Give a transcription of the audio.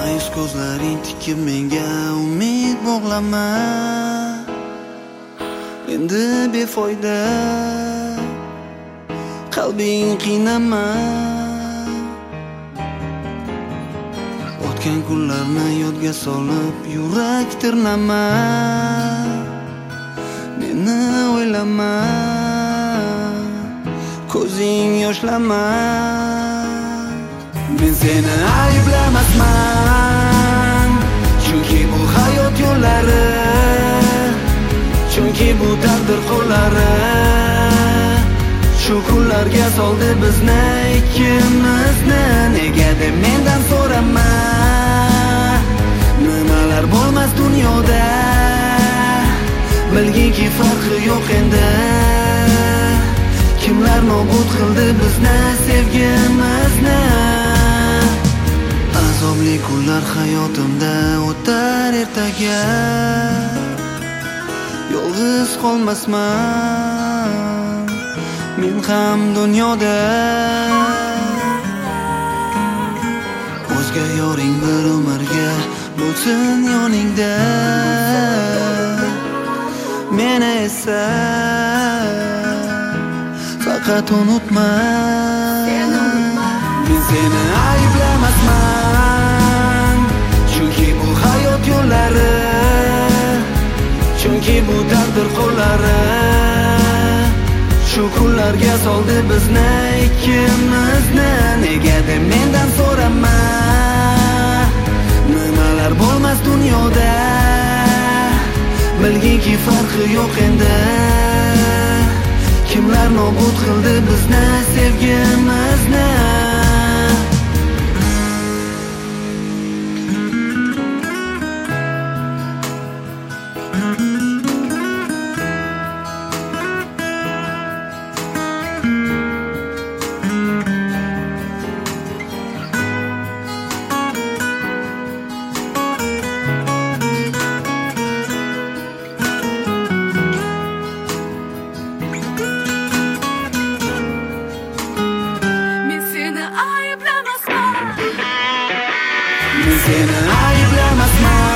Ma'yus ko'zlaring tikib menga umid bog'lama. Endi befoyda qalbing qiynama. O'tgan kunlarni yodga solib yurak tirnama. Meni o'ylama, ko'zing yoshlama. Men seni ayblamasman, chunki bu hayot yo'llari, chunki bu taqdir qo'llari. Shu kunlarga soldi bizni ikkimizni. Nega deb mendan so'rama, nimalar bo'lmas dunyoda. Bilginki farqi yo'q endi, kimlar nobud qildi bizni, sevgimizni. Azobli kunlar hayotimda o'tar ertaga, yolg'iz qolmasman men ham dunyoda. O'zga yoring bir umrga bo'lsin yoningda, meni esa faqat unutma. Men seni ayblamasman, chunki bu hayot yo'llari, chunki bu taqdir qo'llari. Shu kunlarga soldi bizni ikkimizni. Nega deb mendan so'rama, nimalar bo'lmas dunyoda. Bilginki farqi yo'q endi, kimlar nobud qildi bizni, sevgimizni. Men seni ayblamasman,